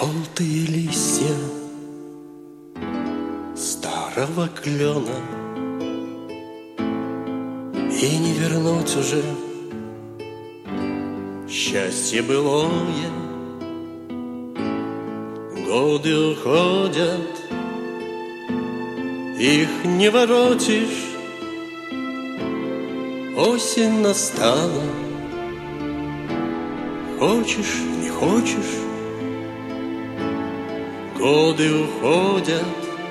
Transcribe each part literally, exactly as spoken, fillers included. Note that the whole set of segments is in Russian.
Желтые листья старого клена, и не вернуть уже счастье былое. Годы уходят, их не воротишь. Осень настала, хочешь, не хочешь. Годы уходят,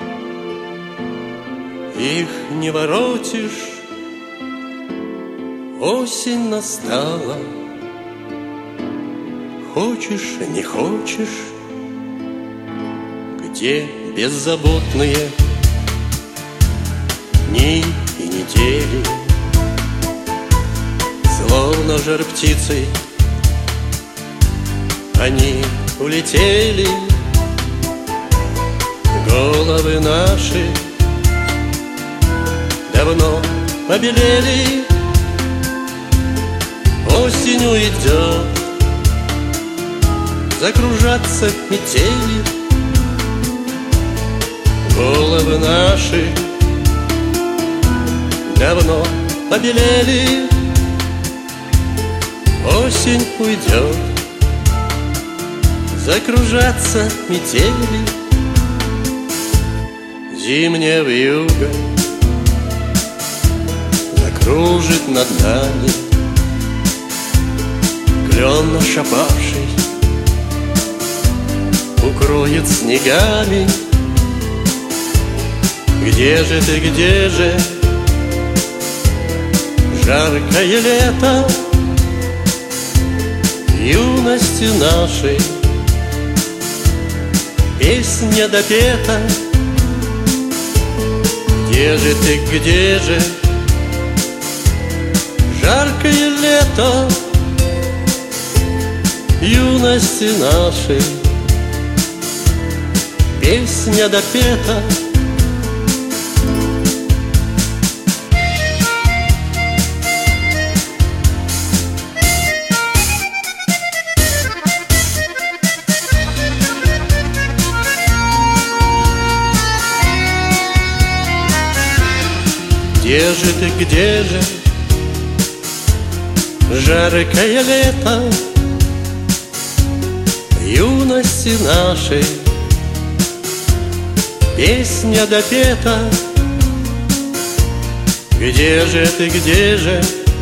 их не воротишь. Осень настала, хочешь, не хочешь. Где беззаботные дни и недели, словно жар птицы, они улетели. Головы наши давно побелели. Осень уйдет, закружатся метели. Головы наши давно побелели. Осень уйдет, закружатся метели. Зимняя вьюга закружит над нами. Клен наш опавший укроет снегами. Где же ты, где же жаркое лето юности нашей? Песня допета. Где же ты, где же жаркое лето юности нашей? Песня допета. Где же ты, где же жаркое лето юности нашей? Песня допета. Где же ты, где же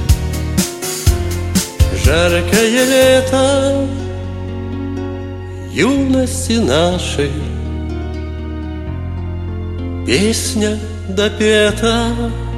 жаркое лето юности нашей? Песня допета.